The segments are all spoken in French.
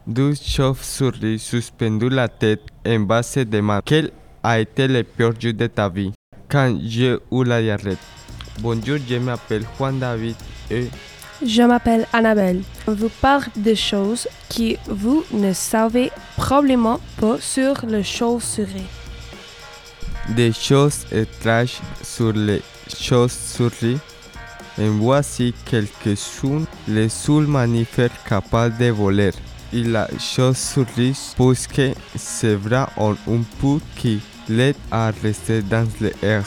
Deux chauves-souris suspendues la tête en bas se demandent quel a été le pire jour de ta vie. Quand j'ai eu la diarrhée. Bonjour, je m'appelle Juan David et Je m'appelle Annabelle. On vous parle de choses que vous ne savez probablement pas sur le chauve-souris. des choses étranges sur les chauves-souris. En voici quelques-unes. Les seuls mammifères capables de voler. Et la chauve-souris pousse ses bras en un peu qui l'aide à rester dans l'air.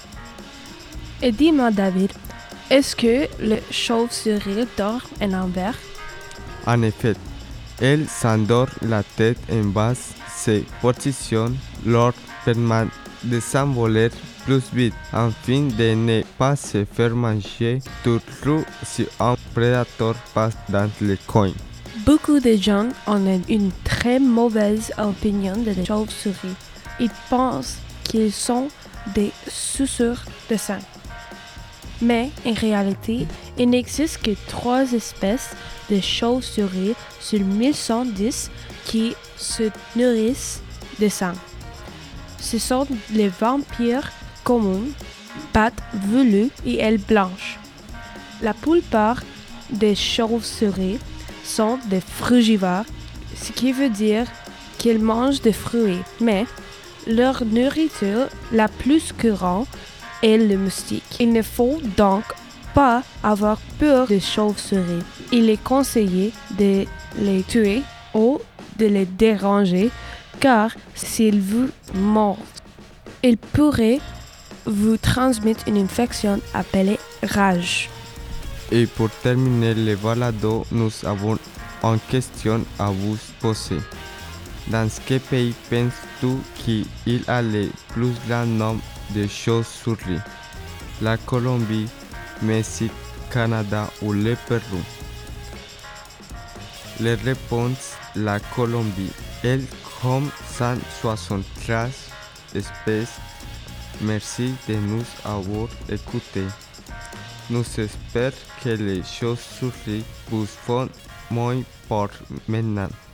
Et dis-moi, David, est-ce que le chauve-souris dort en envers? En effet, elle s'endort la tête en bas, se positionne, leur permet de s'envoler plus vite, afin de ne pas se faire manger, surtout si un prédateur passe dans le coin. Beaucoup de gens ont une très mauvaise opinion des chauves-souris. Ils pensent qu'ils sont des suceurs de sang. Mais en réalité, il n'existe que 3 espèces de chauves-souris sur 1110 qui se nourrissent de sang. Ce sont les vampires communs, pattes velues et ailes blanches. La plupart des chauves-souris sont des frugivores, ce qui veut dire qu'ils mangent des fruits, mais leur nourriture la plus courante est le moustique. Il ne faut donc pas avoir peur des chauves-souris. Il est conseillé de les tuer ou de les déranger car s'ils vous mordent, ils pourraient vous transmettre une infection appelée rage. Et pour terminer le balado, nous avons une question à vous poser. Dans quel pays penses-tu qu'il y a le plus grand nombre de chauves-souris? La Colombie, Mexique, Canada ou le Pérou? Les réponses: la Colombie. Elle compte 173 espèces. Merci de nous avoir écoutés. Nous espérons que les chauves-souris vous font moins peur maintenant.